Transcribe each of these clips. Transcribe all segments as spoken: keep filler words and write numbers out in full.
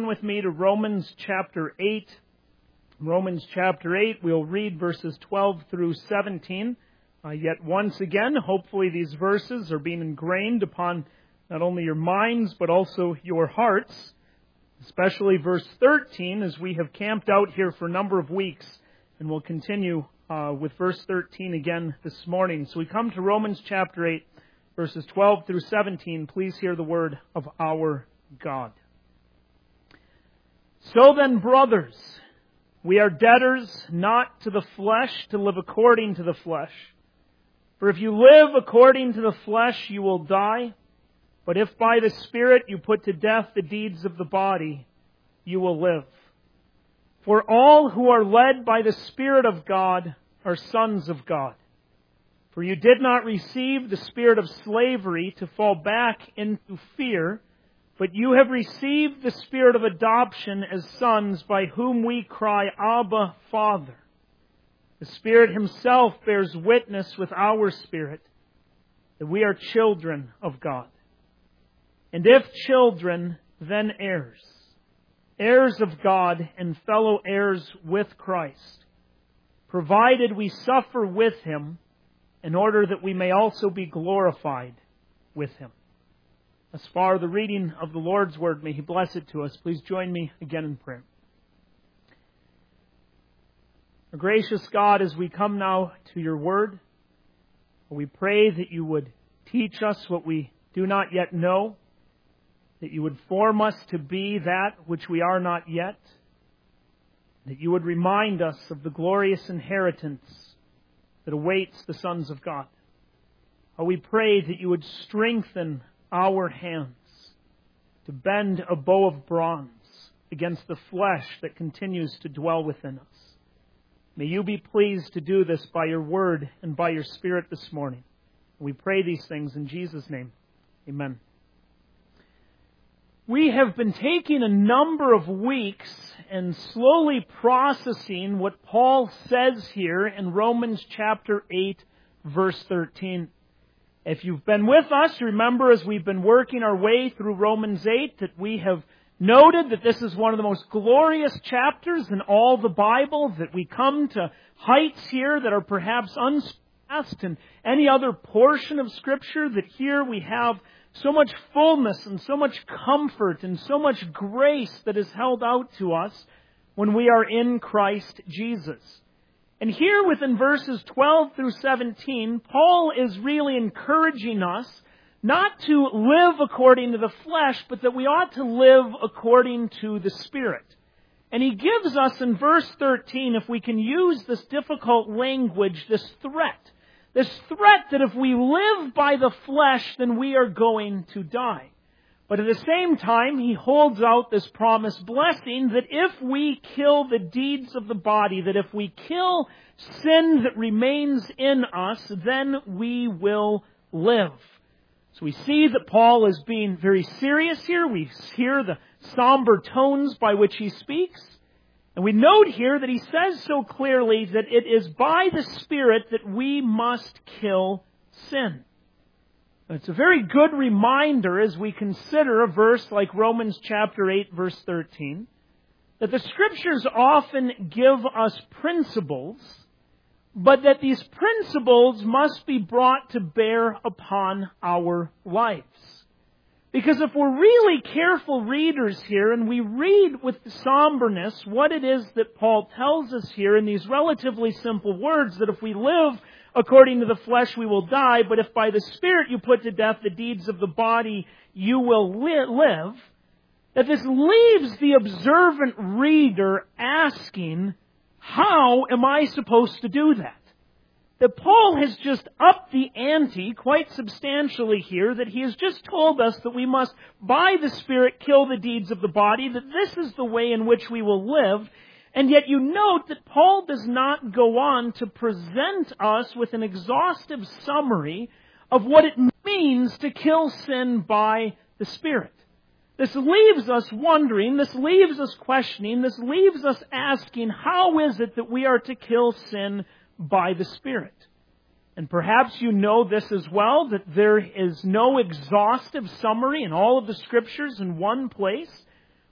with me to Romans chapter eight. Romans chapter eight, we'll read verses twelve through seventeen. Uh, yet once again, hopefully these verses are being ingrained upon not only your minds, but also your hearts. Especially verse thirteen, as we have camped out here for a number of weeks. And we'll continue uh, with verse thirteen again this morning. So we come to Romans chapter eight, verses twelve through seventeen. Please hear the word of our God. So then, brothers, we are debtors not to the flesh to live according to the flesh. For if you live according to the flesh, you will die. But if by the Spirit you put to death the deeds of the body, you will live. For all who are led by the Spirit of God are sons of God. For you did not receive the spirit of slavery to fall back into fear, but you have received the Spirit of adoption as sons, by whom we cry, Abba, Father. The Spirit Himself bears witness with our spirit that we are children of God. And if children, then heirs, heirs of God and fellow heirs with Christ, provided we suffer with Him, in order that we may also be glorified with Him. As far the reading of the Lord's Word, may He bless it to us. Please join me again in prayer. Our gracious God, as we come now to Your Word, we pray that You would teach us what we do not yet know, that You would form us to be that which we are not yet, that You would remind us of the glorious inheritance that awaits the sons of God. Oh, we pray that You would strengthen our hands to bend a bow of bronze against the flesh that continues to dwell within us. May You be pleased to do this by Your Word and by Your Spirit this morning. We pray these things in Jesus' name. Amen. We have been taking a number of weeks and slowly processing what Paul says here in Romans chapter eight, verse thirteen. If you've been with us, remember as we've been working our way through Romans eight that we have noted that this is one of the most glorious chapters in all the Bible, that we come to heights here that are perhaps unsurpassed in any other portion of Scripture, that here we have so much fullness and so much comfort and so much grace that is held out to us when we are in Christ Jesus. And here within verses twelve through seventeen, Paul is really encouraging us not to live according to the flesh, but that we ought to live according to the Spirit. And he gives us in verse thirteen, if we can use this difficult language, this threat. This threat that if we live by the flesh, then we are going to die. But at the same time, he holds out this promised blessing that if we kill the deeds of the body, that if we kill sin that remains in us, then we will live. So we see that Paul is being very serious here. We hear the somber tones by which he speaks. And we note here that he says so clearly that it is by the Spirit that we must kill sin. It's a very good reminder as we consider a verse like Romans chapter eight, verse thirteen, that the Scriptures often give us principles, but that these principles must be brought to bear upon our lives. Because if we're really careful readers here and we read with somberness what it is that Paul tells us here in these relatively simple words, that if we live according to the flesh we will die, but if by the Spirit you put to death the deeds of the body you will li- live, that this leaves the observant reader asking, how am I supposed to do that? That Paul has just upped the ante quite substantially here, that he has just told us that we must, by the Spirit, kill the deeds of the body, that this is the way in which we will live. And yet you note that Paul does not go on to present us with an exhaustive summary of what it means to kill sin by the Spirit. This leaves us wondering, this leaves us questioning, this leaves us asking, how is it that we are to kill sin by the Spirit? And perhaps you know this as well, that there is no exhaustive summary in all of the Scriptures in one place,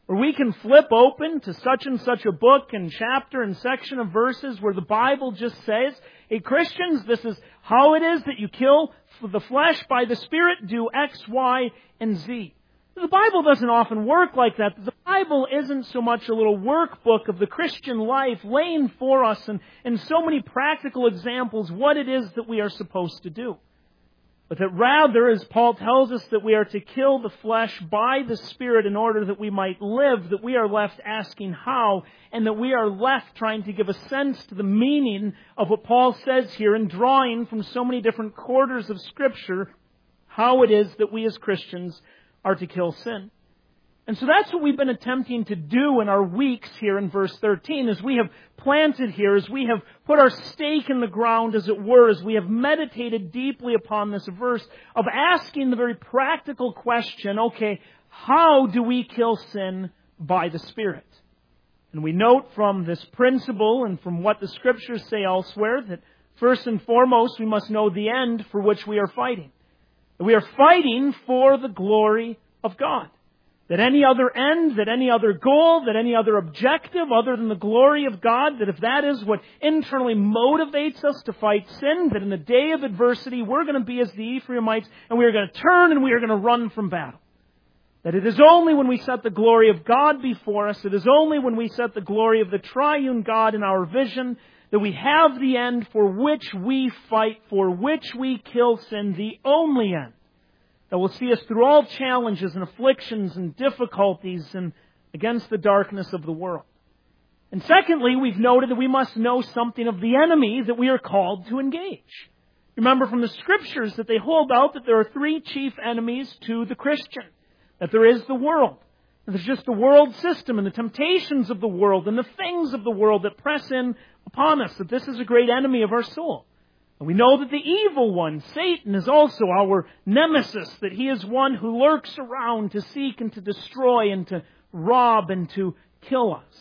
Or we can flip open to such and such a book and chapter and section of verses where the Bible just says, hey Christians, this is how it is that you kill the flesh by the Spirit, do X, Y, and Z. The Bible doesn't often work like that. The Bible isn't so much a little workbook of the Christian life laying for us and in so many practical examples what it is that we are supposed to do. But that rather, as Paul tells us, that we are to kill the flesh by the Spirit in order that we might live, that we are left asking how, and that we are left trying to give a sense to the meaning of what Paul says here and drawing from so many different quarters of Scripture how it is that we as Christians are to kill sin. And so that's what we've been attempting to do in our weeks here in verse thirteen, as we have planted here, as we have put our stake in the ground, as it were, as we have meditated deeply upon this verse, of asking the very practical question, okay, how do we kill sin by the Spirit? And we note from this principle and from what the Scriptures say elsewhere that first and foremost we must know the end for which we are fighting. We are fighting for the glory of God. That any other end, that any other goal, that any other objective other than the glory of God, that if that is what internally motivates us to fight sin, that in the day of adversity we're going to be as the Ephraimites and we are going to turn and we are going to run from battle. That it is only when we set the glory of God before us, it is only when we set the glory of the triune God in our vision, that we have the end for which we fight, for which we kill sin, the only end that will see us through all challenges and afflictions and difficulties and against the darkness of the world. And secondly, we've noted that we must know something of the enemy that we are called to engage. Remember from the Scriptures that they hold out that there are three chief enemies to the Christian. That there is the world. And there's just the world system and the temptations of the world and the things of the world that press in upon us. That this is a great enemy of our soul. And we know that the evil one, Satan, is also our nemesis, that he is one who lurks around to seek and to destroy and to rob and to kill us.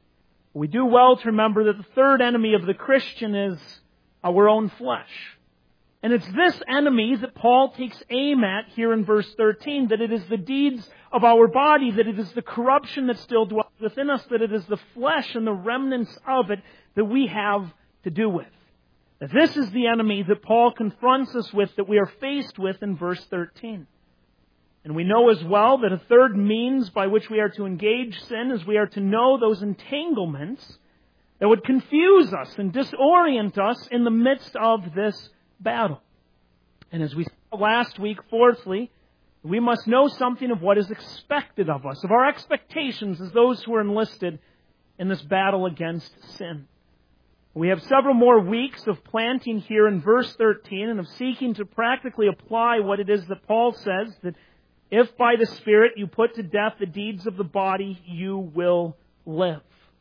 We do well to remember that the third enemy of the Christian is our own flesh. And it's this enemy that Paul takes aim at here in verse thirteen, that it is the deeds of our body, that it is the corruption that still dwells within us, that it is the flesh and the remnants of it that we have to do with. This is the enemy that Paul confronts us with, that we are faced with in verse thirteen. And we know as well that a third means by which we are to engage sin is we are to know those entanglements that would confuse us and disorient us in the midst of this battle. And as we saw last week, fourthly, we must know something of what is expected of us, of our expectations as those who are enlisted in this battle against sin. We have several more weeks of planting here in verse thirteen and of seeking to practically apply what it is that Paul says, that if by the Spirit you put to death the deeds of the body, you will live.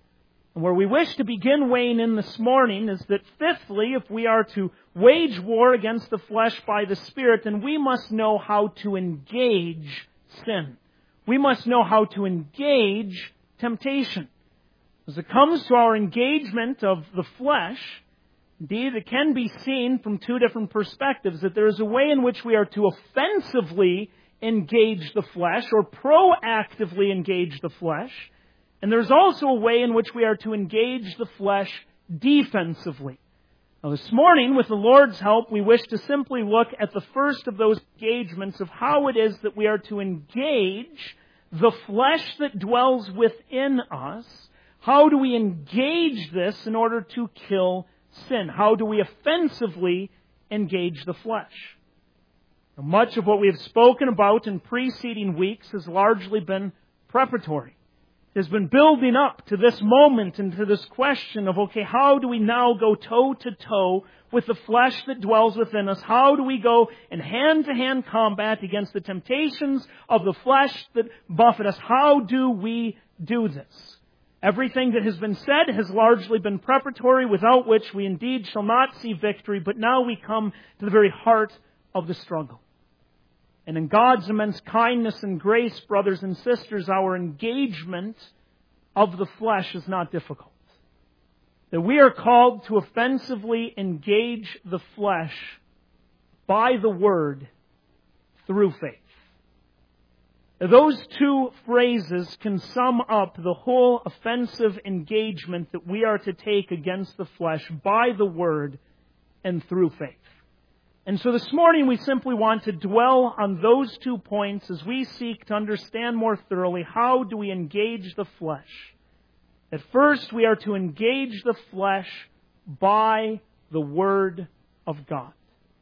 And where we wish to begin weighing in this morning is that fifthly, if we are to wage war against the flesh by the Spirit, then we must know how to engage sin. We must know how to engage temptation. As it comes to our engagement of the flesh, indeed, it can be seen from two different perspectives, that there is a way in which we are to offensively engage the flesh or proactively engage the flesh, and there's also a way in which we are to engage the flesh defensively. Now, this morning, with the Lord's help, we wish to simply look at the first of those engagements of how it is that we are to engage the flesh that dwells within us. How do we engage this in order to kill sin? How do we offensively engage the flesh? Now, much of what we have spoken about in preceding weeks has largely been preparatory. It has been building up to this moment and to this question of, okay, how do we now go toe-to-toe with the flesh that dwells within us? How do we go in hand-to-hand combat against the temptations of the flesh that buffet us? How do we do this? Everything that has been said has largely been preparatory, without which we indeed shall not see victory. But now we come to the very heart of the struggle. And in God's immense kindness and grace, brothers and sisters, our engagement of the flesh is not difficult. That we are called to offensively engage the flesh by the Word through faith. Those two phrases can sum up the whole offensive engagement that we are to take against the flesh by the Word and through faith. And so this morning we simply want to dwell on those two points as we seek to understand more thoroughly how do we engage the flesh. At first, we are to engage the flesh by the Word of God.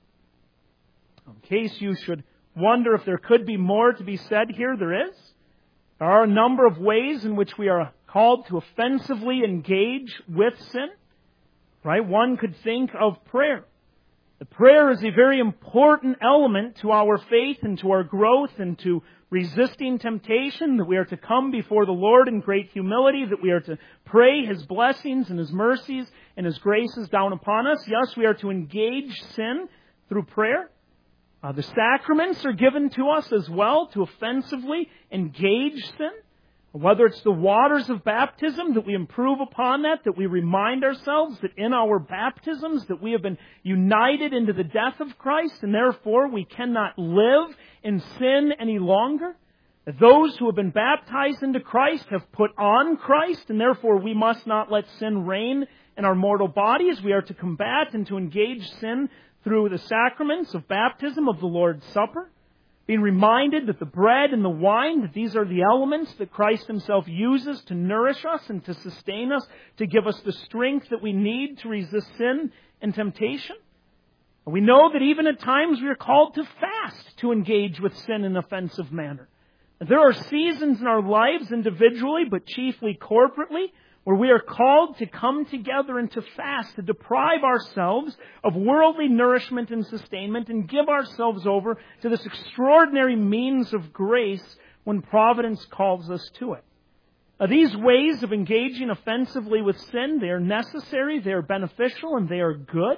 In case you should wonder if there could be more to be said here, there is. There are a number of ways in which we are called to offensively engage with sin. Right? One could think of prayer. The prayer is a very important element to our faith and to our growth and to resisting temptation, that we are to come before the Lord in great humility, that we are to pray His blessings and His mercies and His graces down upon us. Yes, we are to engage sin through prayer. Uh, the sacraments are given to us as well to offensively engage sin. Whether it's the waters of baptism, that we improve upon that, that we remind ourselves that in our baptisms that we have been united into the death of Christ and therefore we cannot live in sin any longer. Those who have been baptized into Christ have put on Christ and therefore we must not let sin reign in our mortal bodies. We are to combat and to engage sin through the sacraments of baptism, of the Lord's Supper. Being reminded that the bread and the wine, that these are the elements that Christ Himself uses to nourish us and to sustain us, to give us the strength that we need to resist sin and temptation. And we know that even at times we are called to fast to engage with sin in an offensive manner. And there are seasons in our lives individually, but chiefly corporately, where we are called to come together and to fast, to deprive ourselves of worldly nourishment and sustainment and give ourselves over to this extraordinary means of grace when providence calls us to it. Now, these ways of engaging offensively with sin, they are necessary, they are beneficial, and they are good.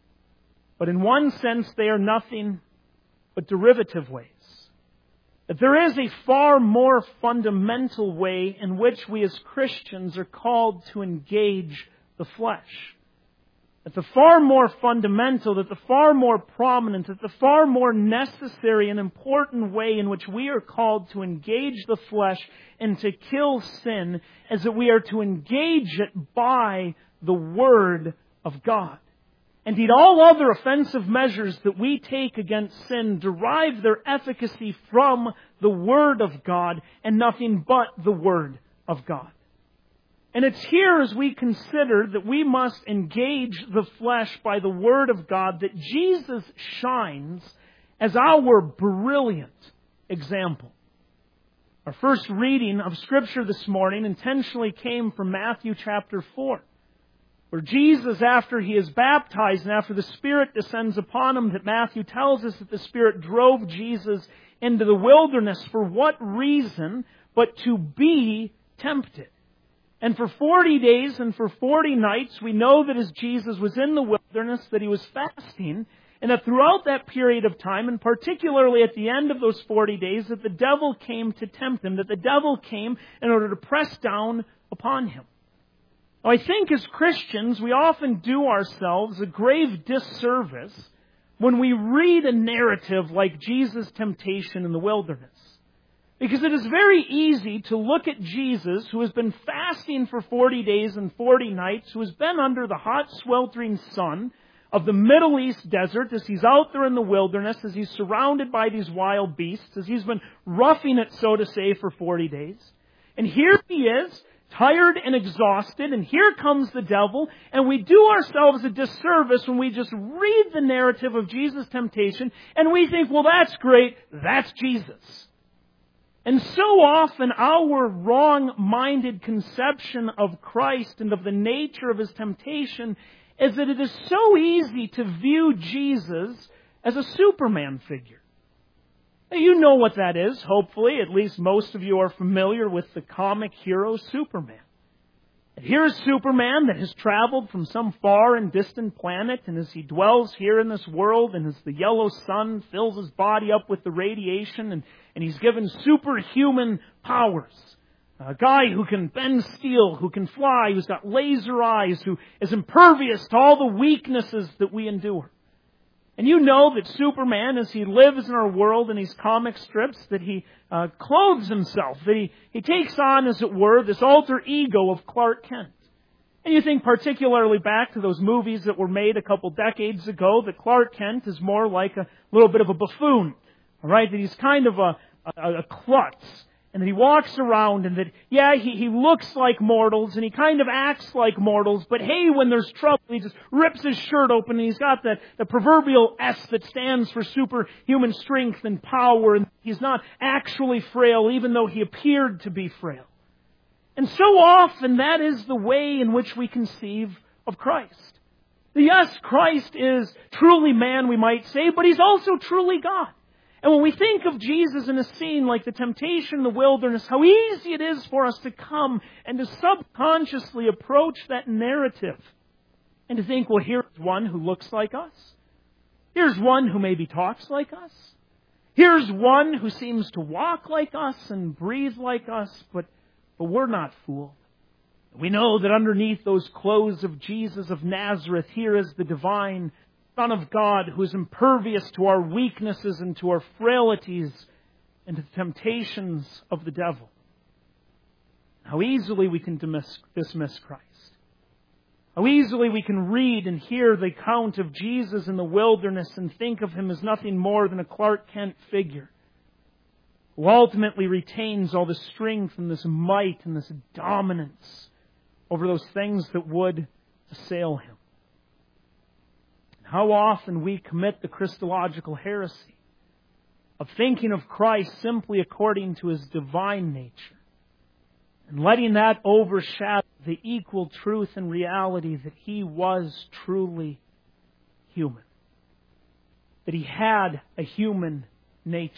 But in one sense, they are nothing but derivative ways. That there is a far more fundamental way in which we as Christians are called to engage the flesh. That the far more fundamental, that the far more prominent, that the far more necessary and important way in which we are called to engage the flesh and to kill sin is that we are to engage it by the Word of God. Indeed, all other offensive measures that we take against sin derive their efficacy from the Word of God and nothing but the Word of God. And it's here as we consider that we must engage the flesh by the Word of God that Jesus shines as our brilliant example. Our first reading of Scripture this morning intentionally came from Matthew chapter four. Where Jesus, after He is baptized and after the Spirit descends upon Him, that Matthew tells us that the Spirit drove Jesus into the wilderness. For what reason but to be tempted? And for forty days and for forty nights, we know that as Jesus was in the wilderness, that He was fasting, and that throughout that period of time, and particularly at the end of those forty days, that the devil came to tempt Him, that the devil came in order to press down upon Him. Now, I think as Christians, we often do ourselves a grave disservice when we read a narrative like Jesus' temptation in the wilderness. Because it is very easy to look at Jesus, who has been fasting for forty days and forty nights, who has been under the hot, sweltering sun of the Middle East desert, as He's out there in the wilderness, as He's surrounded by these wild beasts, as He's been roughing it, so to say, for forty days. And here He is, tired and exhausted, and here comes the devil, and we do ourselves a disservice when we just read the narrative of Jesus' temptation, and we think, well, that's great, that's Jesus. And so often our wrong-minded conception of Christ and of the nature of His temptation is that it is so easy to view Jesus as a Superman figure. You know what that is, hopefully. At least most of you are familiar with the comic hero Superman. And here is Superman that has traveled from some far and distant planet, and as he dwells here in this world, and as the yellow sun fills his body up with the radiation, and, and he's given superhuman powers. A guy who can bend steel, who can fly, who's got laser eyes, who is impervious to all the weaknesses that we endure. And you know that Superman, as he lives in our world in these comic strips, that he uh, clothes himself, that he, he takes on, as it were, this alter ego of Clark Kent. And you think particularly back to those movies that were made a couple decades ago, that Clark Kent is more like a little bit of a buffoon. All right, that he's kind of a, a, a klutz. And that he walks around and that, yeah, he, he looks like mortals and he kind of acts like mortals, but hey, when there's trouble, he just rips his shirt open and he's got that the proverbial S that stands for superhuman strength and power, and he's not actually frail, even though he appeared to be frail. And so often that is the way in which we conceive of Christ. Yes, Christ is truly man, we might say, but He's also truly God. And when we think of Jesus in a scene like the temptation in the wilderness, how easy it is for us to come and to subconsciously approach that narrative and to think, well, here's one who looks like us. Here's one who maybe talks like us. Here's one who seems to walk like us and breathe like us, but, but we're not fooled. We know that underneath those clothes of Jesus of Nazareth, here is the divine Son of God, who is impervious to our weaknesses and to our frailties and to the temptations of the devil. How easily we can dismiss Christ. How easily we can read and hear the account of Jesus in the wilderness and think of Him as nothing more than a Clark Kent figure, who ultimately retains all this strength and this might and this dominance over those things that would assail Him. How often we commit the Christological heresy of thinking of Christ simply according to His divine nature and letting that overshadow the equal truth and reality that He was truly human. That He had a human nature.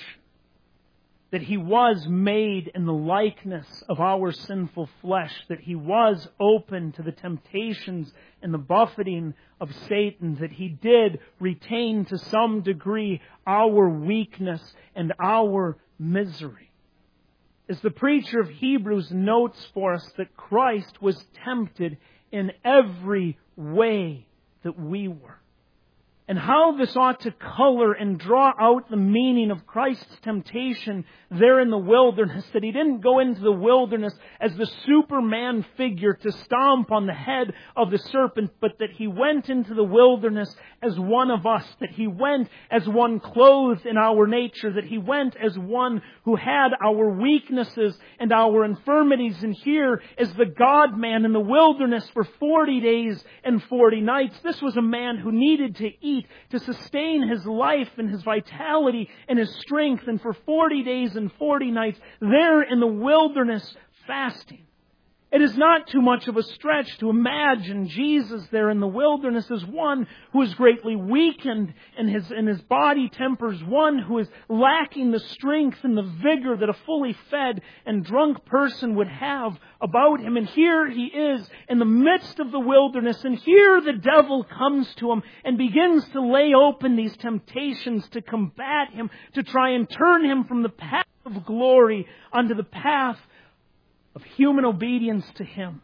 That He was made in the likeness of our sinful flesh. That He was open to the temptations and the buffeting of Satan. That He did retain to some degree our weakness and our misery. As the preacher of Hebrews notes for us, that Christ was tempted in every way that we were. And how this ought to color and draw out the meaning of Christ's temptation there in the wilderness. That He didn't go into the wilderness as the Superman figure to stomp on the head of the serpent, but that He went into the wilderness as one of us. That He went as one clothed in our nature. That He went as one who had our weaknesses and our infirmities. And here is the God-man in the wilderness for forty days and forty nights. This was a man who needed to eat to sustain his life and his vitality and his strength. And for forty days and forty nights, there in the wilderness, fasting. It is not too much of a stretch to imagine Jesus there in the wilderness as one who is greatly weakened in his, in his body tempers, one who is lacking the strength and the vigor that a fully fed and drunk person would have about him. And here he is in the midst of the wilderness, and here the devil comes to him and begins to lay open these temptations to combat him, to try and turn him from the path of glory onto the path of human obedience to Him,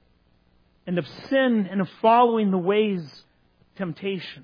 and of sin, and of following the ways of temptation.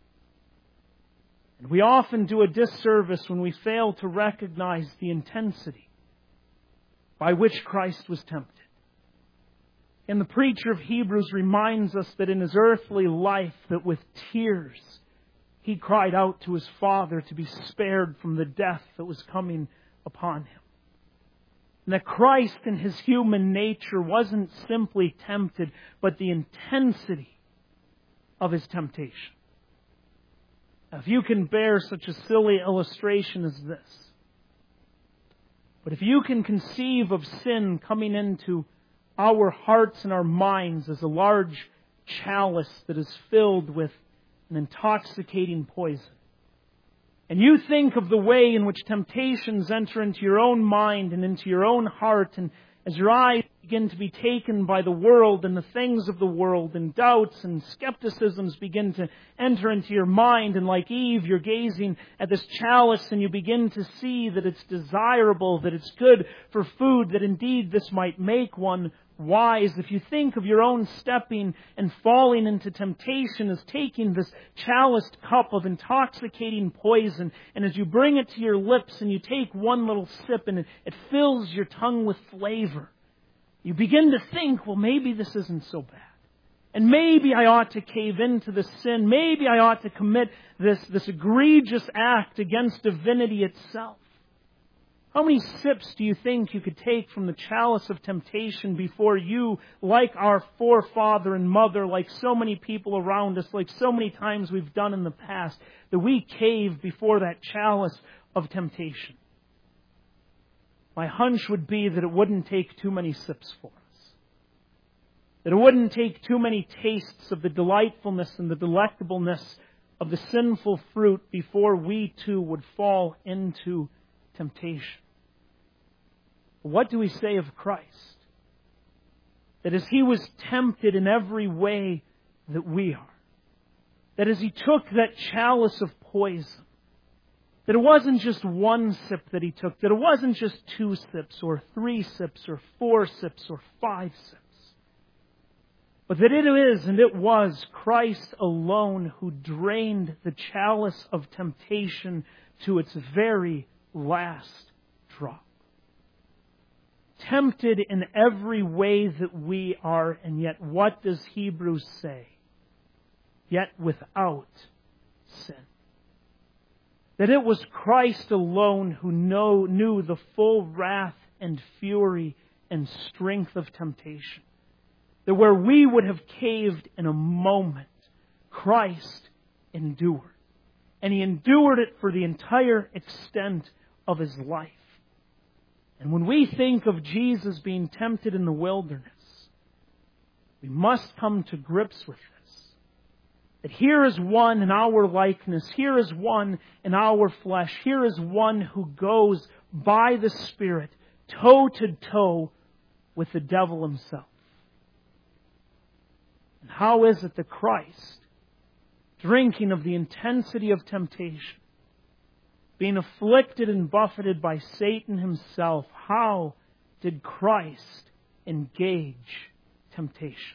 And we often do a disservice when we fail to recognize the intensity by which Christ was tempted. And the preacher of Hebrews reminds us that in His earthly life, that with tears He cried out to His Father to be spared from the death that was coming upon Him. And that Christ in His human nature wasn't simply tempted, but the intensity of His temptation. Now, if you can bear such a silly illustration as this, but if you can conceive of sin coming into our hearts and our minds as a large chalice that is filled with an intoxicating poison, and you think of the way in which temptations enter into your own mind and into your own heart, and as your eyes begin to be taken by the world and the things of the world, and doubts and skepticisms begin to enter into your mind, and like Eve, you're gazing at this chalice and you begin to see that it's desirable, that it's good for food, that indeed this might make one wise. If you think of your own stepping and falling into temptation as taking this chaliced cup of intoxicating poison, and as you bring it to your lips and you take one little sip and it, it fills your tongue with flavor, you begin to think, well, maybe this isn't so bad. And maybe I ought to cave into this sin. Maybe I ought to commit this, this egregious act against divinity itself. How many sips do you think you could take from the chalice of temptation before you, like our forefather and mother, like so many people around us, like so many times we've done in the past, that we cave before that chalice of temptation? My hunch would be that it wouldn't take too many sips for us. That it wouldn't take too many tastes of the delightfulness and the delectableness of the sinful fruit before we too would fall into temptation. What do we say of Christ? That as He was tempted in every way that we are, that as He took that chalice of poison, that it wasn't just one sip that He took, that it wasn't just two sips or three sips or four sips or five sips, but that it is and it was Christ alone who drained the chalice of temptation to its very last drop. Tempted in every way that we are, and yet what does Hebrews say? Yet without sin. That it was Christ alone who know, knew the full wrath and fury and strength of temptation. That where we would have caved in a moment, Christ endured. And He endured it for the entire extent of His life. And when we think of Jesus being tempted in the wilderness, we must come to grips with this. That here is one in our likeness. Here is one in our flesh. Here is one who goes by the Spirit toe to toe with the devil himself. And how is it that Christ, drinking of the intensity of temptation, being afflicted and buffeted by Satan himself, how did Christ engage temptation?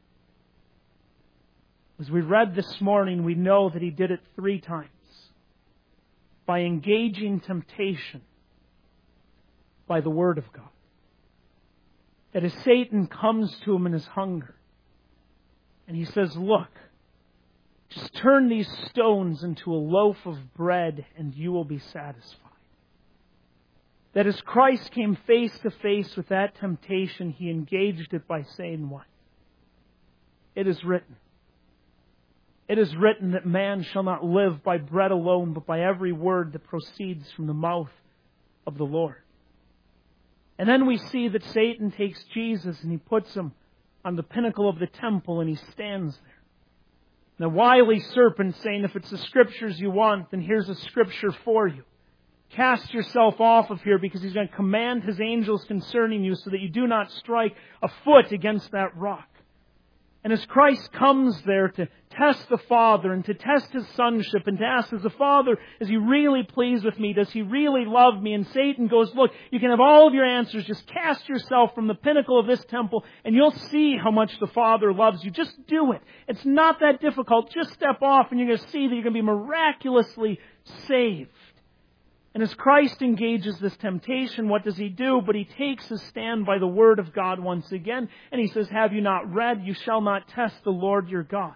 As we read this morning, we know that He did it three times. By engaging temptation by the Word of God. That as Satan comes to Him in his hunger, and he says, look, just turn these stones into a loaf of bread and you will be satisfied. That as Christ came face to face with that temptation, He engaged it by saying what? It is written. It is written that man shall not live by bread alone, but by every word that proceeds from the mouth of the Lord. And then we see that Satan takes Jesus and he puts Him on the pinnacle of the temple and He stands there. The wily serpent saying, if it's the Scriptures you want, then here's a Scripture for you. Cast yourself off of here, because He's going to command His angels concerning you so that you do not strike a foot against that rock. And as Christ comes there to test the Father and to test His sonship and to ask, is the Father, is He really pleased with me? Does He really love me? And Satan goes, look, you can have all of your answers. Just cast yourself from the pinnacle of this temple and you'll see how much the Father loves you. Just do it. It's not that difficult. Just step off and you're going to see that you're going to be miraculously saved. And as Christ engages this temptation, what does He do? But He takes His stand by the Word of God once again. And He says, have you not read? You shall not test the Lord your God.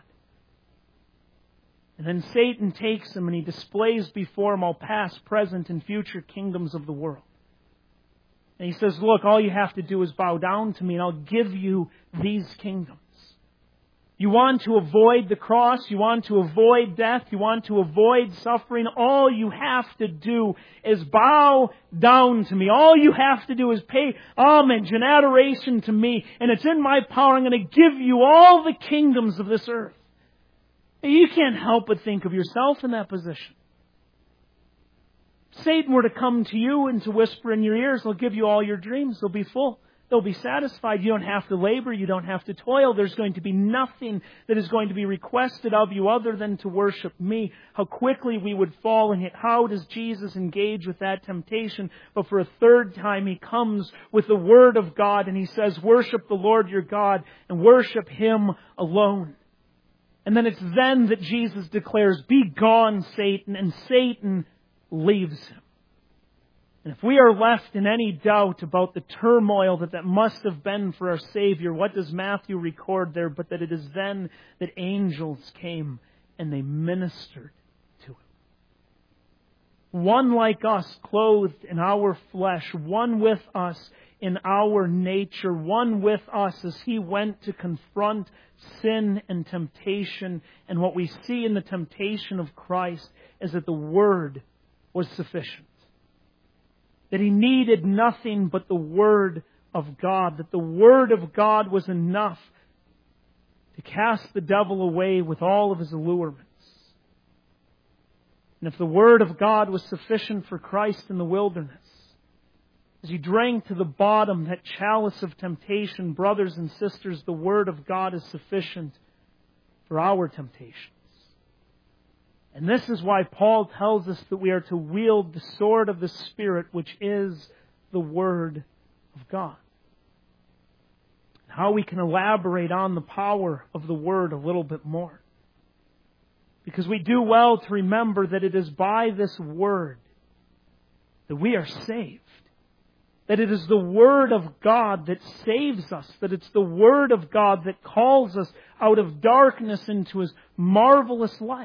And then Satan takes Him and he displays before Him all past, present, and future kingdoms of the world. And He says, look, all you have to do is bow down to me and I'll give you these kingdoms. You want to avoid the cross. You want to avoid death. You want to avoid suffering. All you have to do is bow down to me. All you have to do is pay homage and adoration to me. And it's in my power. I'm going to give you all the kingdoms of this earth. You can't help but think of yourself in that position. If Satan were to come to you and to whisper in your ears, he'll give you all your dreams. They'll be full. They'll be satisfied. You don't have to labor. You don't have to toil. There's going to be nothing that is going to be requested of you other than to worship me. How quickly we would fall, and yet how does Jesus engage with that temptation? But for a third time, He comes with the Word of God, and He says, worship the Lord your God, and worship Him alone. And then it's then that Jesus declares, be gone, Satan, and Satan leaves Him. And if we are left in any doubt about the turmoil that that must have been for our Savior, what does Matthew record there? But that it is then that angels came and they ministered to Him. One like us, clothed in our flesh, one with us in our nature, one with us as He went to confront sin and temptation. And what we see in the temptation of Christ is that the Word was sufficient. That He needed nothing but the Word of God. That the Word of God was enough to cast the devil away with all of his allurements. And if the Word of God was sufficient for Christ in the wilderness, as He drank to the bottom that chalice of temptation, brothers and sisters, the Word of God is sufficient for our temptations. And this is why Paul tells us that we are to wield the sword of the Spirit, which is the Word of God. How we can elaborate on the power of the Word a little bit more. Because we do well to remember that it is by this Word that we are saved. That it is the Word of God that saves us. That it's the Word of God that calls us out of darkness into His marvelous light.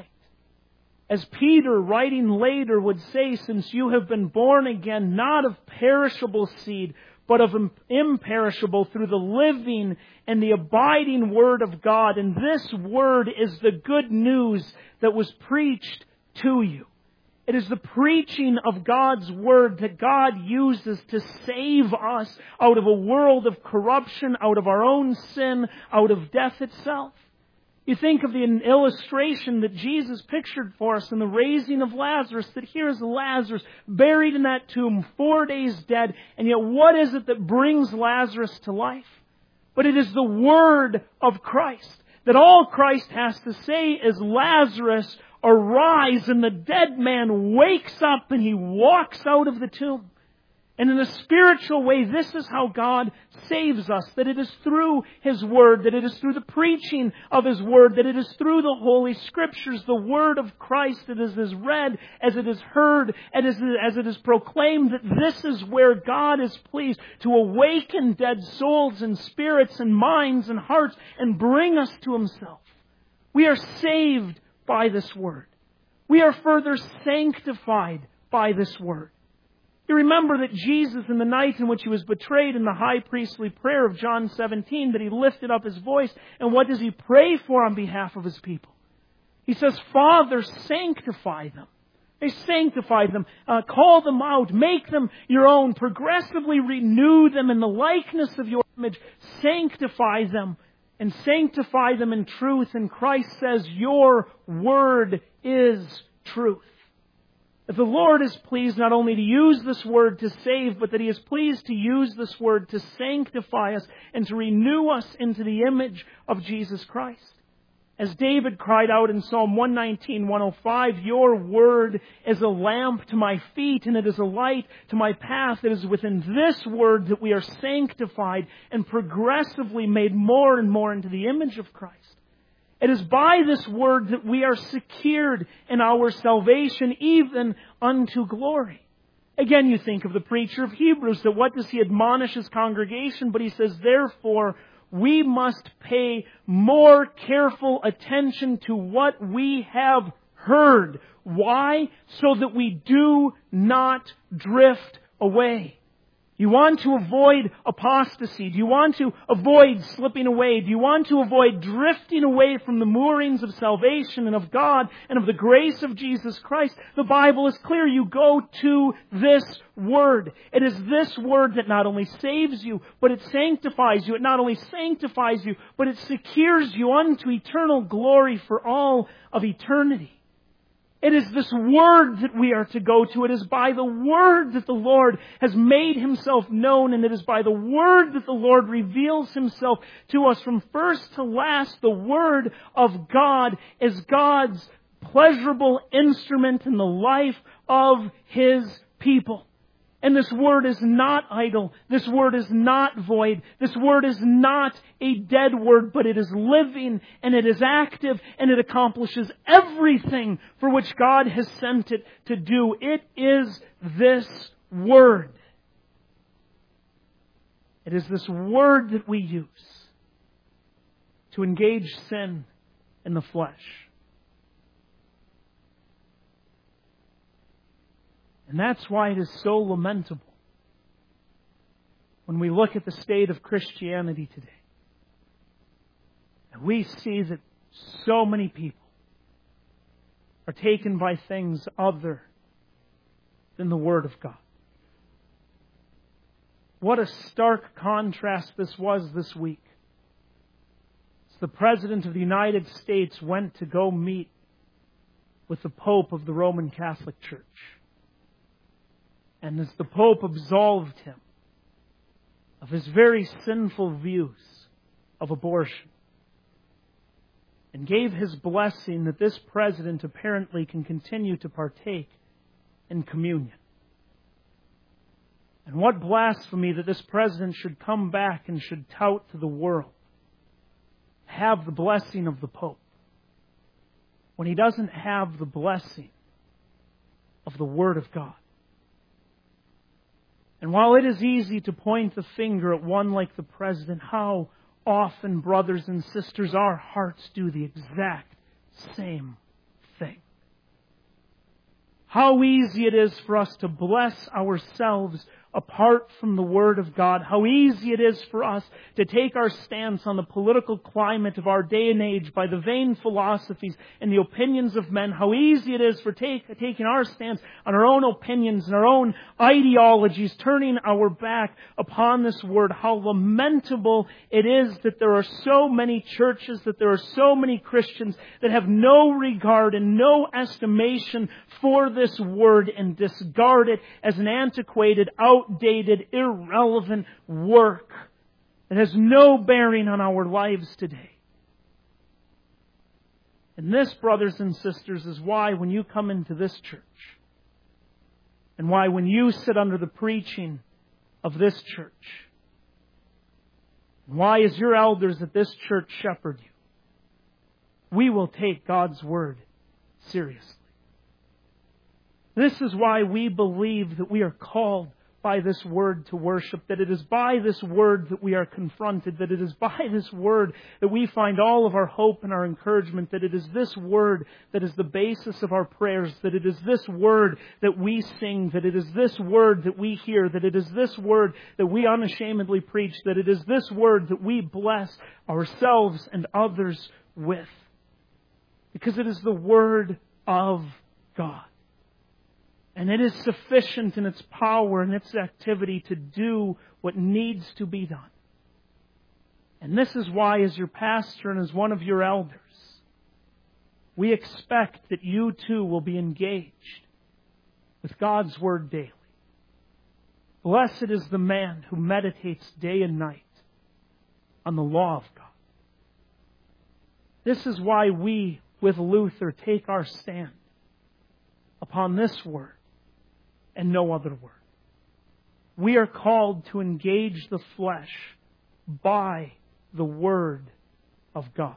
As Peter, writing later, would say, since you have been born again, not of perishable seed, but of imperishable, through the living and the abiding Word of God. And this Word is the good news that was preached to you. It is the preaching of God's Word that God uses to save us out of a world of corruption, out of our own sin, out of death itself. You think of the illustration that Jesus pictured for us in the raising of Lazarus, that here's Lazarus buried in that tomb, four days dead, and yet what is it that brings Lazarus to life? But it is the Word of Christ. That all Christ has to say is, Lazarus, arise, and the dead man wakes up and he walks out of the tomb. And in a spiritual way, this is how God saves us. That it is through His Word, that it is through the preaching of His Word, that it is through the Holy Scriptures, the Word of Christ, that it is read, as it is heard, and as it is proclaimed, that this is where God is pleased to awaken dead souls and spirits and minds and hearts and bring us to Himself. We are saved by this Word. We are further sanctified by this Word. You remember that Jesus, in the night in which He was betrayed, in the high priestly prayer of John seventeen, that He lifted up His voice. And what does He pray for on behalf of His people? He says, Father, sanctify them. They sanctify them. Uh, call them out. Make them your own. Progressively renew them in the likeness of your image. Sanctify them. And sanctify them in truth. And Christ says, your Word is truth. That the Lord is pleased not only to use this Word to save, but that He is pleased to use this Word to sanctify us and to renew us into the image of Jesus Christ. As David cried out in Psalm one nineteen, one oh five, your Word is a lamp to my feet and it is a light to my path. It is within this Word that we are sanctified and progressively made more and more into the image of Christ. It is by this Word that we are secured in our salvation, even unto glory. Again, you think of the preacher of Hebrews, that what does he admonish his congregation? But he says, therefore, we must pay more careful attention to what we have heard. Why? So that we do not drift away. You want to avoid apostasy? Do you want to avoid slipping away? Do you want to avoid drifting away from the moorings of salvation and of God and of the grace of Jesus Christ? The Bible is clear. You go to this Word. It is this Word that not only saves you, but it sanctifies you. It not only sanctifies you, but it secures you unto eternal glory for all of eternity. It is this Word that we are to go to. It is by the Word that the Lord has made Himself known, and it is by the Word that the Lord reveals Himself to us from first to last. The Word of God is God's pleasurable instrument in the life of His people. And this Word is not idle. This Word is not void. This Word is not a dead Word, but it is living and it is active and it accomplishes everything for which God has sent it to do. It is this Word. It is this Word that we use to engage sin in the flesh. And that's why it is so lamentable when we look at the state of Christianity today. And we see that so many people are taken by things other than the Word of God. What a stark contrast this was this week. As the President of the United States went to go meet with the Pope of the Roman Catholic Church. And as the Pope absolved him of his very sinful views of abortion and gave his blessing that this president apparently can continue to partake in communion. And what blasphemy that this president should come back and should tout to the world, have the blessing of the Pope, when he doesn't have the blessing of the Word of God. And while it is easy to point the finger at one like the President, how often, brothers and sisters, our hearts do the exact same thing. How easy it is for us to bless ourselves apart from the Word of God. How easy it is for us to take our stance on the political climate of our day and age by the vain philosophies and the opinions of men. How easy it is for take, taking our stance on our own opinions and our own ideologies, turning our back upon this Word. How lamentable it is that there are so many churches, that there are so many Christians that have no regard and no estimation for this Word and discard it as an antiquated, outdated, irrelevant work that has no bearing on our lives today. And this, brothers and sisters, is why when you come into this church, and why when you sit under the preaching of this church, and why as your elders at this church shepherd you, we will take God's Word seriously. This is why we believe that we are called by this Word to worship, that it is by this Word that we are confronted, that it is by this Word that we find all of our hope and our encouragement, that it is this Word that is the basis of our prayers, that it is this Word that we sing, that it is this Word that we hear, that it is this Word that we unashamedly preach, that it is this Word that we bless ourselves and others with. Because it is the Word of God. And it is sufficient in its power and its activity to do what needs to be done. And this is why, as your pastor and as one of your elders, we expect that you too will be engaged with God's Word daily. Blessed is the man who meditates day and night on the law of God. This is why we, with Luther, take our stand upon this Word and no other word. We are called to engage the flesh by the Word of God.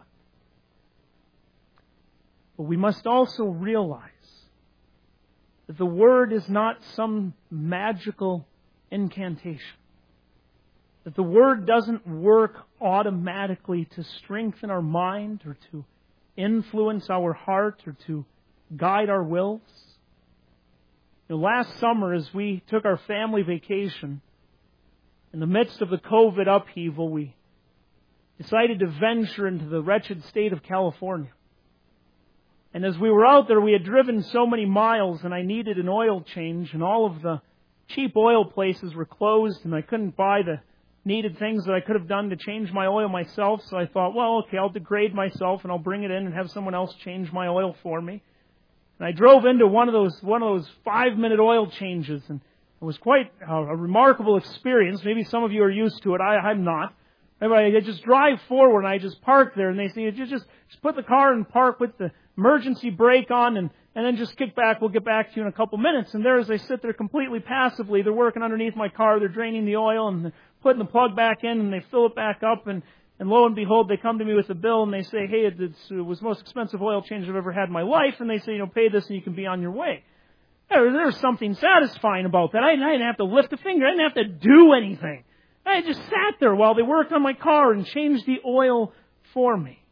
But we must also realize that the Word is not some magical incantation. That the Word doesn't work automatically to strengthen our mind or to influence our heart or to guide our wills. You know, last summer, as we took our family vacation, in the midst of the COVID upheaval, we decided to venture into the wretched state of California. And as we were out there, we had driven so many miles, and I needed an oil change, and all of the cheap oil places were closed, and I couldn't buy the needed things that I could have done to change my oil myself. So I thought, well, okay, I'll degrade myself, and I'll bring it in and have someone else change my oil for me. And I drove into one of those one of those five-minute oil changes, and it was quite a, a remarkable experience. Maybe some of you are used to it. I, I'm not. I just drive forward, and I just park there, and they say, just, just put the car in park with the emergency brake on, and, and then just kick back. We'll get back to you in a couple minutes. And there, as I sit there completely passively, they're working underneath my car. They're draining the oil, and they're putting the plug back in, and they fill it back up, and And lo and behold, they come to me with a bill and they say, hey, it's, it was the most expensive oil change I've ever had in my life. And they say, you know, pay this and you can be on your way. There, there's something satisfying about that. I, I didn't have to lift a finger. I didn't have to do anything. I just sat there while they worked on my car and changed the oil for me.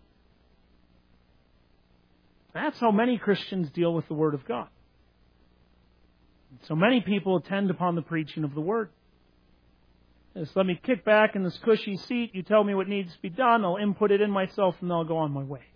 That's how many Christians deal with the Word of God. So many people attend upon the preaching of the Word. Just let me kick back in this cushy seat. You tell me what needs to be done. I'll input it in myself and then I'll go on my way.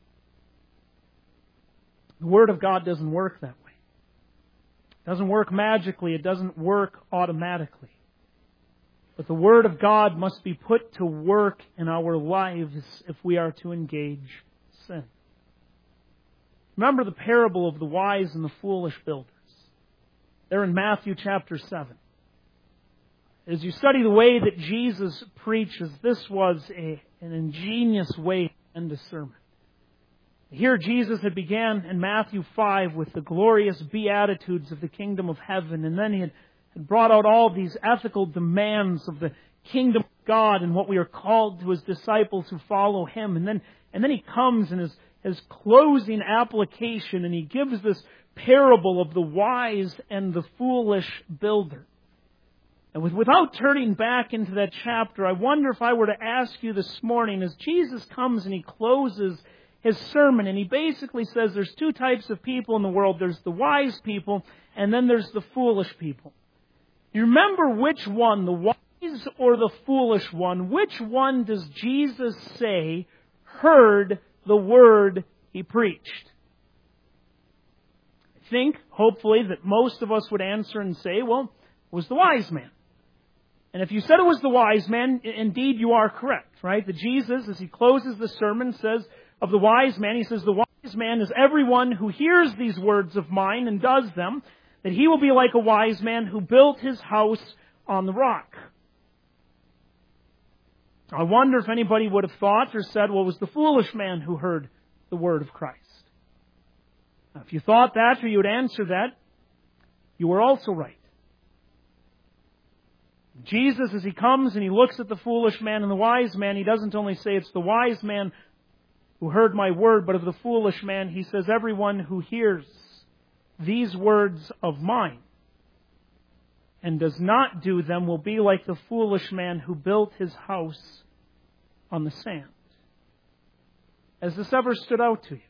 The Word of God doesn't work that way. It doesn't work magically. It doesn't work automatically. But the Word of God must be put to work in our lives if we are to engage sin. Remember the parable of the wise and the foolish builders. They're in Matthew chapter seven. As you study the way that Jesus preaches, this was a, an ingenious way to end a sermon. Here Jesus had began in Matthew five with the glorious beatitudes of the kingdom of heaven, and then he had, had brought out all these ethical demands of the kingdom of God and what we are called to as disciples who follow Him. And then, and then He comes in His, His closing application, and He gives this parable of the wise and the foolish builder. And with, without turning back into that chapter, I wonder if I were to ask you this morning, as Jesus comes and He closes His sermon, and He basically says there's two types of people in the world. There's the wise people, and then there's the foolish people. You remember which one, the wise or the foolish one, which one does Jesus say heard the word He preached? I think, hopefully, that most of us would answer and say, well, it was the wise man. And if you said it was the wise man, indeed you are correct, right? That Jesus, as He closes the sermon, says of the wise man, He says, the wise man is everyone who hears these words of mine and does them, that he will be like a wise man who built his house on the rock. I wonder if anybody would have thought or said, well, it was the foolish man who heard the word of Christ. Now, if you thought that or you would answer that, you were also right. Jesus, as He comes and He looks at the foolish man and the wise man, He doesn't only say it's the wise man who heard my word, but of the foolish man, He says everyone who hears these words of mine and does not do them will be like the foolish man who built his house on the sand. Has this ever stood out to you?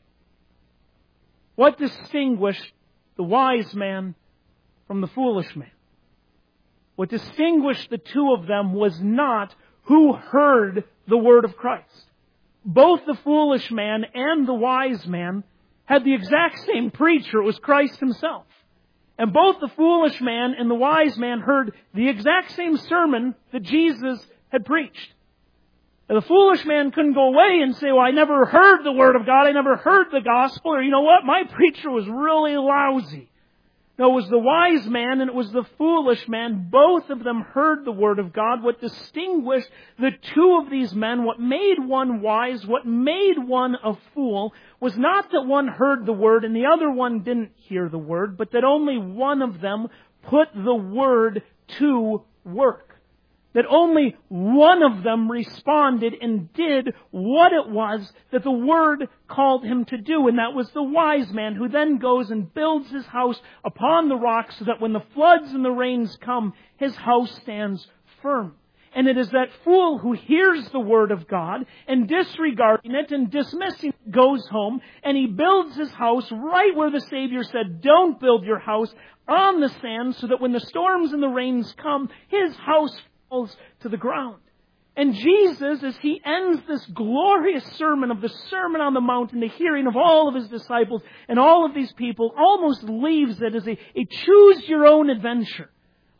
What distinguished the wise man from the foolish man? What distinguished the two of them was not who heard the word of Christ. Both the foolish man and the wise man had the exact same preacher. It was Christ Himself. And both the foolish man and the wise man heard the exact same sermon that Jesus had preached. And the foolish man couldn't go away and say, well, I never heard the word of God. I never heard the gospel. Or, you know what? My preacher was really lousy. No, it was the wise man and it was the foolish man. Both of them heard the word of God. What distinguished the two of these men, what made one wise, what made one a fool, was not that one heard the word and the other one didn't hear the word, but that only one of them put the word to work. That only one of them responded and did what it was that the Word called him to do. And that was the wise man who then goes and builds his house upon the rock so that when the floods and the rains come, his house stands firm. And it is that fool who hears the Word of God and disregarding it and dismissing it goes home and he builds his house right where the Savior said, don't build your house on the sand so that when the storms and the rains come, his house to the ground. And Jesus, as He ends this glorious sermon of the Sermon on the Mount in the hearing of all of His disciples and all of these people, almost leaves it as a, a choose your own adventure.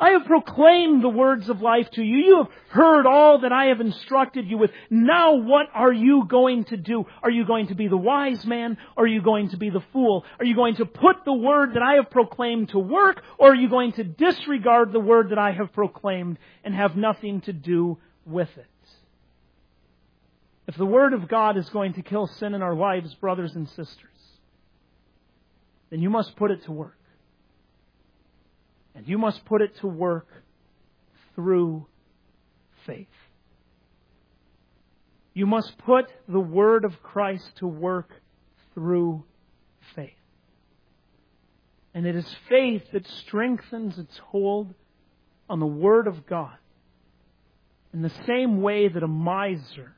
I have proclaimed the words of life to you. You have heard all that I have instructed you with. Now what are you going to do? Are you going to be the wise man? Or are you going to be the fool? Are you going to put the word that I have proclaimed to work? Or are you going to disregard the word that I have proclaimed and have nothing to do with it? If the Word of God is going to kill sin in our lives, brothers and sisters, then you must put it to work. And you must put it to work through faith. You must put the Word of Christ to work through faith. And it is faith that strengthens its hold on the Word of God in the same way that a miser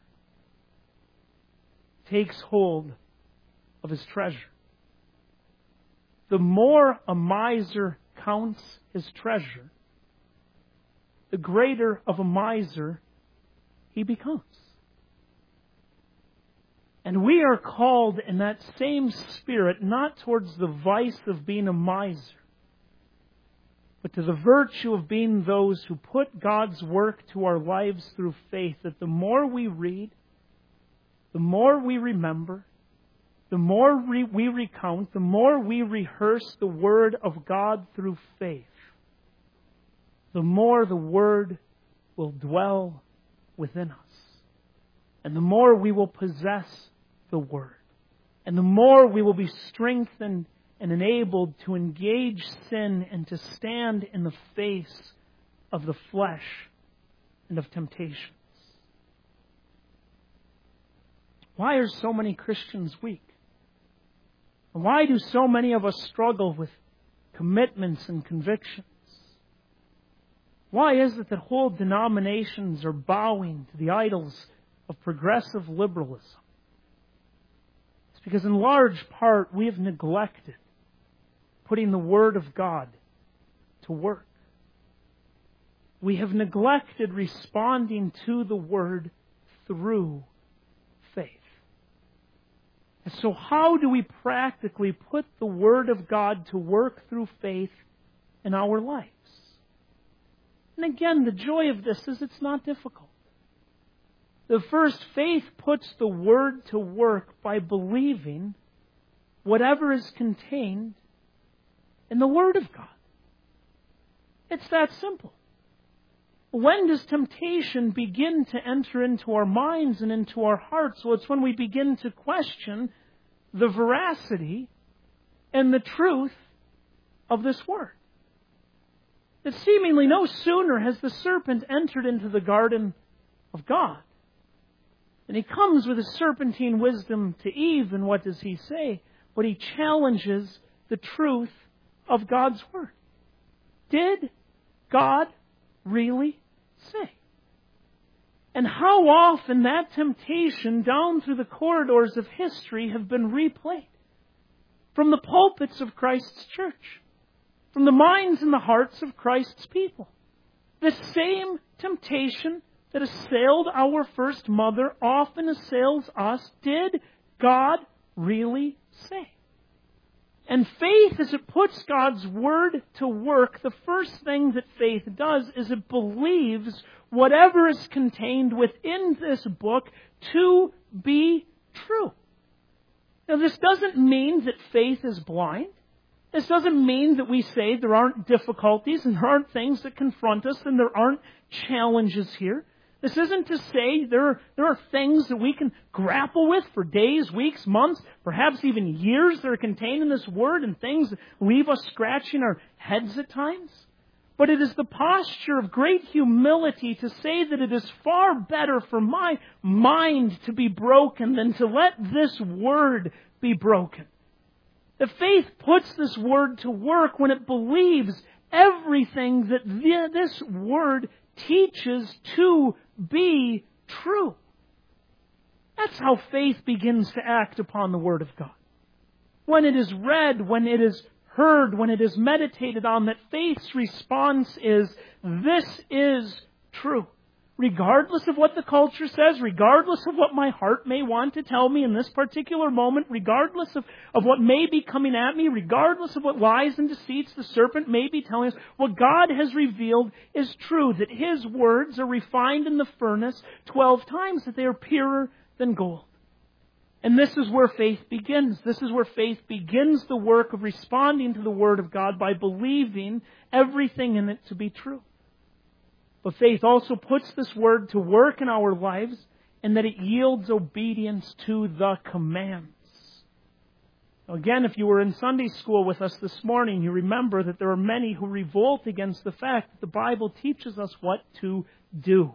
takes hold of his treasure. The more a miser counts his treasure, the greater of a miser he becomes. And we are called in that same spirit, not towards the vice of being a miser, but to the virtue of being those who put God's work to our lives through faith, that the more we read, the more we remember, the more we recount, the more we rehearse the Word of God through faith, the more the Word will dwell within us. And the more we will possess the Word. And the more we will be strengthened and enabled to engage sin and to stand in the face of the flesh and of temptations. Why are so many Christians weak? And why do so many of us struggle with commitments and convictions? Why is it that whole denominations are bowing to the idols of progressive liberalism? It's because in large part we have neglected putting the Word of God to work. We have neglected responding to the Word through faith. And so how do we practically put the Word of God to work through faith in our lives? And again, the joy of this is it's not difficult. The first, faith puts the Word to work by believing whatever is contained in the Word of God. It's that simple. When does temptation begin to enter into our minds and into our hearts? Well, it's when we begin to question the veracity and the truth of this Word. That seemingly no sooner has the serpent entered into the garden of God, and he comes with his serpentine wisdom to Eve, and what does he say? But he challenges the truth of God's Word. Did God really say? And how often that temptation down through the corridors of history have been replayed from the pulpits of Christ's church, from the minds and the hearts of Christ's people. The same temptation that assailed our first mother often assails us. Did God really say? And faith, as it puts God's Word to work, the first thing that faith does is it believes whatever is contained within this book to be true. Now, this doesn't mean that faith is blind. This doesn't mean that we say there aren't difficulties and there aren't things that confront us and there aren't challenges here. This isn't to say there are, there are things that we can grapple with for days, weeks, months, perhaps even years that are contained in this Word, and things that leave us scratching our heads at times. But it is the posture of great humility to say that it is far better for my mind to be broken than to let this Word be broken. The faith puts this Word to work when it believes everything that this Word teaches to be true. That's how faith begins to act upon the Word of God. When it is read, when it is heard, when it is meditated on, that faith's response is, this is true. regardless of what the culture says, regardless of what my heart may want to tell me in this particular moment, regardless of, of what may be coming at me, regardless of what lies and deceits the serpent may be telling us, what God has revealed is true, that His words are refined in the furnace twelve times, that they are purer than gold. And this is where faith begins. This is where faith begins the work of responding to the Word of God by believing everything in it to be true. But faith also puts this Word to work in our lives, and that it yields obedience to the commands. Now again, if you were in Sunday school with us this morning, you remember that there are many who revolt against the fact that the Bible teaches us what to do.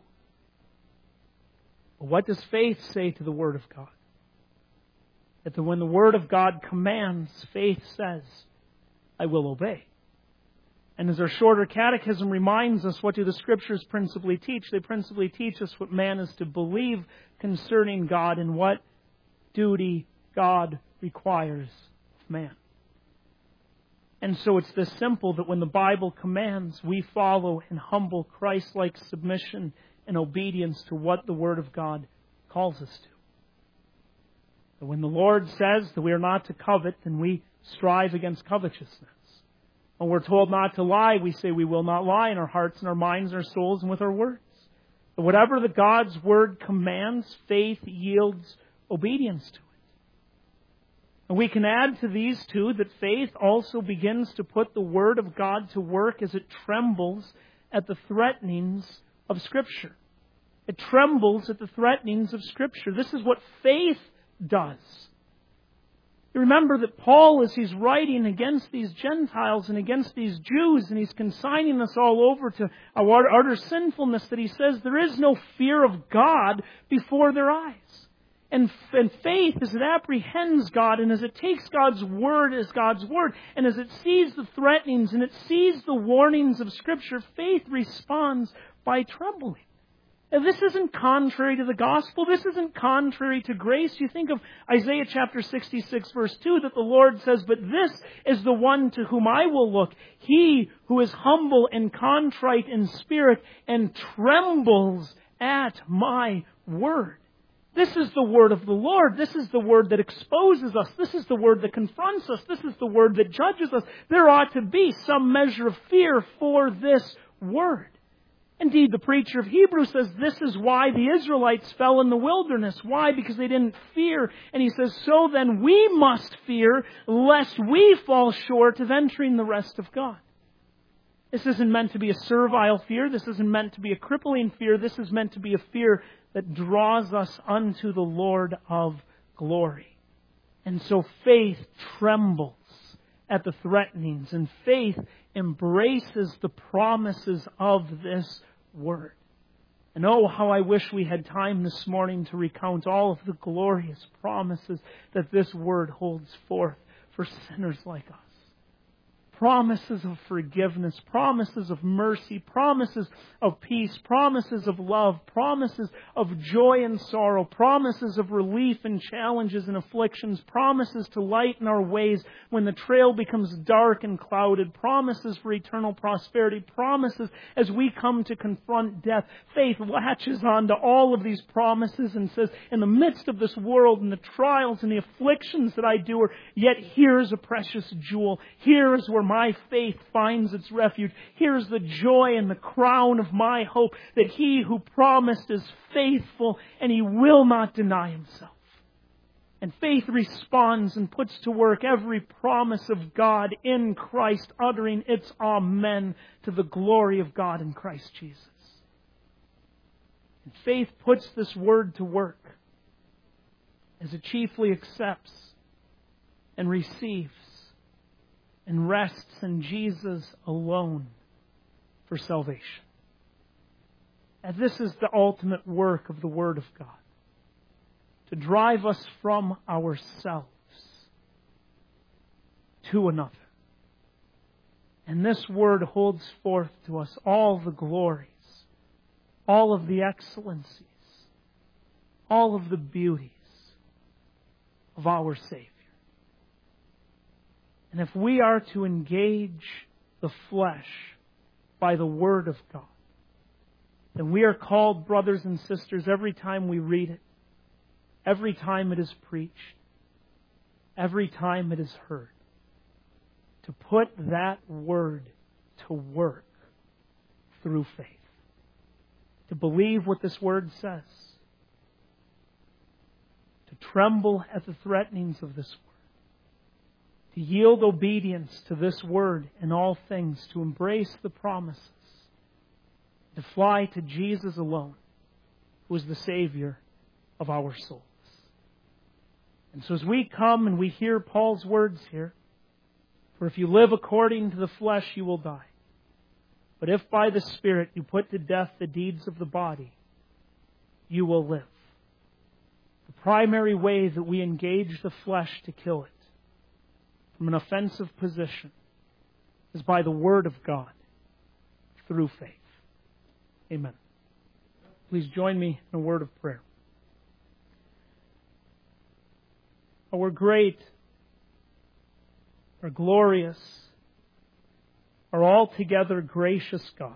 But what does faith say to the Word of God? That when the Word of God commands, faith says, I will obey. And as our shorter catechism reminds us, what do the Scriptures principally teach? They principally teach us what man is to believe concerning God and what duty God requires of man. And so it's this simple, that when the Bible commands, we follow in humble Christ-like submission and obedience to what the Word of God calls us to. But when the Lord says that we are not to covet, then we strive against covetousness. When we're told not to lie, we say we will not lie in our hearts and our minds and our souls and with our words. But whatever the God's Word commands, faith yields obedience to it. And we can add to these two that faith also begins to put the Word of God to work as it trembles at the threatenings of Scripture. It trembles at the threatenings of Scripture. This is what faith does. You remember that Paul, as he's writing against these Gentiles and against these Jews, and he's consigning us all over to our utter sinfulness, that he says there is no fear of God before their eyes. And, and faith, as it apprehends God, and as it takes God's Word as God's Word, and as it sees the threatenings, and it sees the warnings of Scripture, faith responds by trembling. And this isn't contrary to the gospel. This isn't contrary to grace. You think of Isaiah chapter sixty-six, verse two, that the Lord says, but this is the one to whom I will look, he who is humble and contrite in spirit and trembles at my word. This is the word of the Lord. This is the word that exposes us. This is the word that confronts us. This is the word that judges us. There ought to be some measure of fear for this word. Indeed, the preacher of Hebrews says this is why the Israelites fell in the wilderness. Why? Because they didn't fear. And he says, so then we must fear lest we fall short of entering the rest of God. This isn't meant to be a servile fear. This isn't meant to be a crippling fear. This is meant to be a fear that draws us unto the Lord of glory. And so faith trembles at the threatenings, and faith embraces the promises of this Word. And oh, how I wish we had time this morning to recount all of the glorious promises that this Word holds forth for sinners like us. Promises of forgiveness, promises of mercy, promises of peace, promises of love, promises of joy and sorrow, promises of relief in challenges and afflictions, promises to lighten our ways when the trail becomes dark and clouded, promises for eternal prosperity, promises as we come to confront death. Faith latches onto all of these promises and says, in the midst of this world and the trials and the afflictions that I do, yet here's a precious jewel. Here is where my faith finds its refuge. Here's the joy and the crown of my hope, that He who promised is faithful and He will not deny Himself. And faith responds and puts to work every promise of God in Christ, uttering its amen to the glory of God in Christ Jesus. And faith puts this word to work as it chiefly accepts and receives and rests in Jesus alone for salvation. And this is the ultimate work of the Word of God, to drive us from ourselves to another. And this Word holds forth to us all the glories, all of the excellencies, all of the beauties of our Savior. And if we are to engage the flesh by the Word of God, then we are called, brothers and sisters, every time we read it, every time it is preached, every time it is heard, to put that word to work through faith. To believe what this word says. To tremble at the threatenings of this word. To yield obedience to this word in all things. To embrace the promises. To fly to Jesus alone, who is the Savior of our souls. And so as we come and we hear Paul's words here, for if you live according to the flesh, you will die. But if by the Spirit you put to death the deeds of the body, you will live. The primary way that we engage the flesh to kill it from an offensive position is by the Word of God through faith. Amen. Please join me in a word of prayer. Our great, our glorious, our altogether gracious God,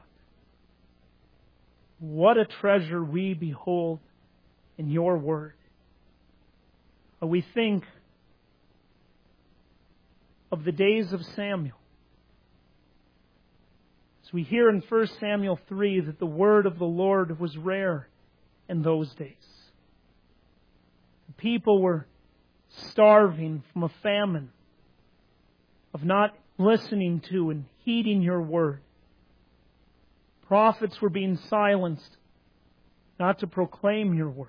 what a treasure we behold in your word. We think of the days of Samuel. As we hear in First Samuel three that the word of the Lord was rare in those days. The people were starving from a famine of not listening to and heeding your word. Prophets were being silenced not to proclaim your word.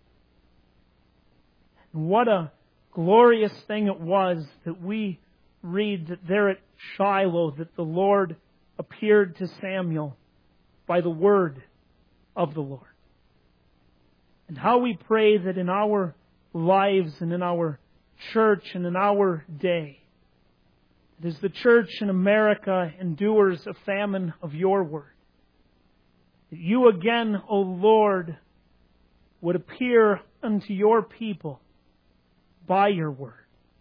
And what a glorious thing it was that we read that there at Shiloh that the Lord appeared to Samuel by the word of the Lord. And how we pray that in our lives and in our church and in our day, that as the church in America endures a famine of your word, that you again, O Lord, would appear unto your people by your word.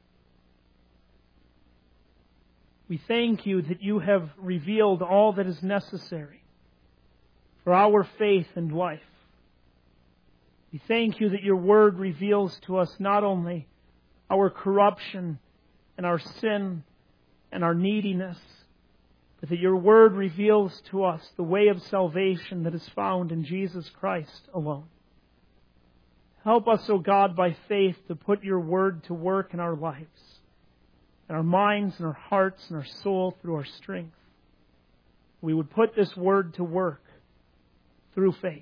We thank you that you have revealed all that is necessary for our faith and life. We thank you that your word reveals to us not only our corruption and our sin and our neediness, but that your word reveals to us the way of salvation that is found in Jesus Christ alone. Help us, O God, by faith to put your word to work in our lives, in our minds and our hearts and our soul through our strength. We would put this word to work through faith.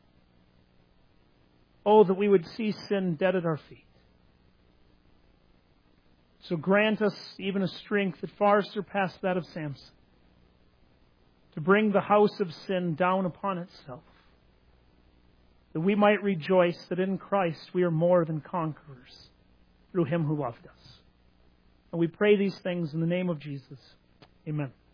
Oh, that we would see sin dead at our feet. So grant us even a strength that far surpassed that of Samson, to bring the house of sin down upon itself, that we might rejoice that in Christ we are more than conquerors through Him who loved us. And we pray these things in the name of Jesus. Amen.